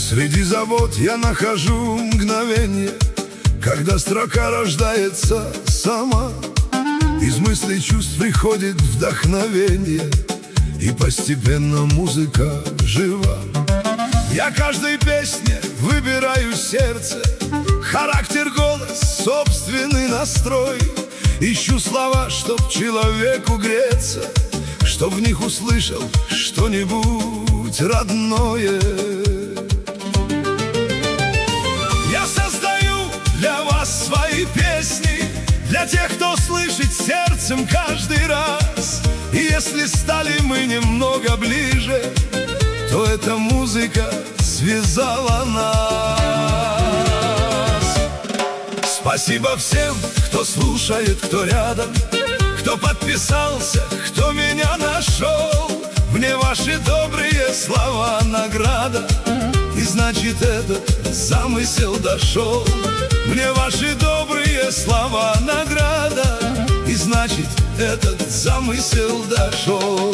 Среди забот я нахожу мгновенье, когда строка рождается сама. Из мыслей чувств приходит вдохновение, и постепенно музыка жива. Я каждой песне выбираю сердце, характер, голос, собственный настрой. Ищу слова, чтоб человеку греться, чтоб в них услышал что-нибудь родное. Я создаю для вас свои песни, для тех, кто слышит сердцем каждый раз. И если стали мы немного ближе, то эта музыка связала нас. Спасибо всем, кто слушает, кто рядом, кто подписался, кто меня нашел. Мне ваши добрые слова награда, и значит этот замысел дошел. Мне ваши добрые слова награда, и значит этот замысел дошел.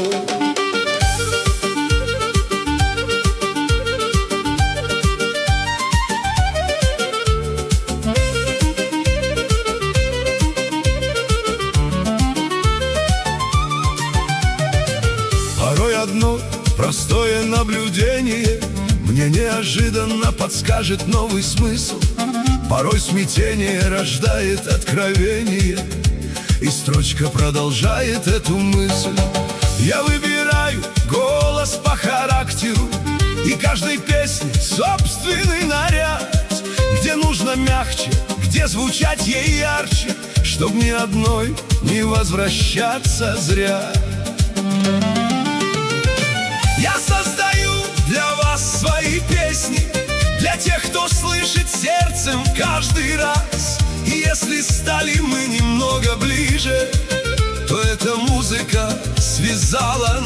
Порой одно простое наблюдение мне неожиданно подскажет новый смысл. Порой смятение рождает откровение, и строчка продолжает эту мысль. Я выбираю голос по характеру, и каждой песне собственный наряд, где нужно мягче, где звучать ей ярче, чтоб ни одной не возвращаться зря. Я создаю для вас свои песни, для тех, кто слышит сердцем каждый раз. И если стали мы немного ближе, то эта музыка связала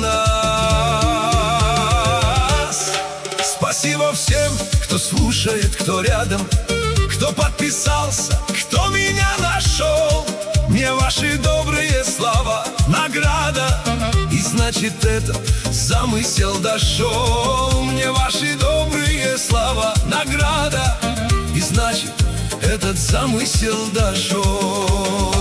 нас. Спасибо всем, кто слушает, кто рядом, кто подписался, кто меня нашел. Мне ваши добрые слова награда, и значит этот замысел дошел. Мне ваши добрые слова награда, и значит этот замысел дошел.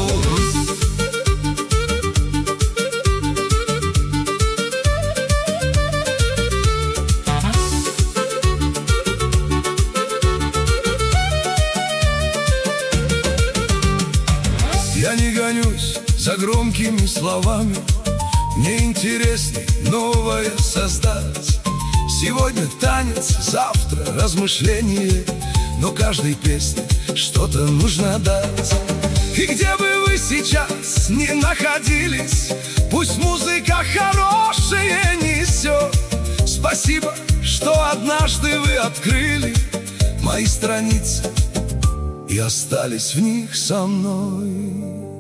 Я не гонюсь за громкими словами, мне интересней новое создать. Сегодня танец, завтра размышление, но каждой песне что-то нужно дать. И где бы вы сейчас ни находились, пусть музыка хорошая несет. Спасибо, что однажды вы открыли мои страницы и остались в них со мной.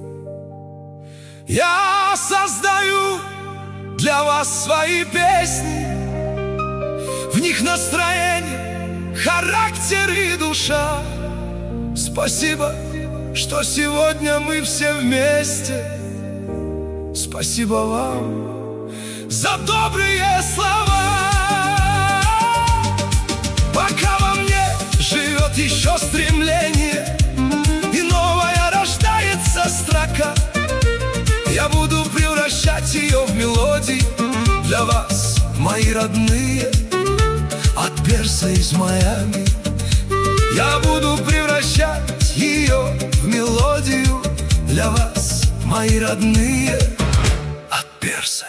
Я создаю для вас свои песни, в них настроение, характер и душа. Спасибо, что сегодня мы все вместе. Спасибо вам за добрые слова. Пока во мне живет еще стремление, и новая рождается строка, я буду превращать ее в мелодии для вас, мои родные, от перса из Майами. Я буду превращать ее в мелодию для вас, мои родные, от перса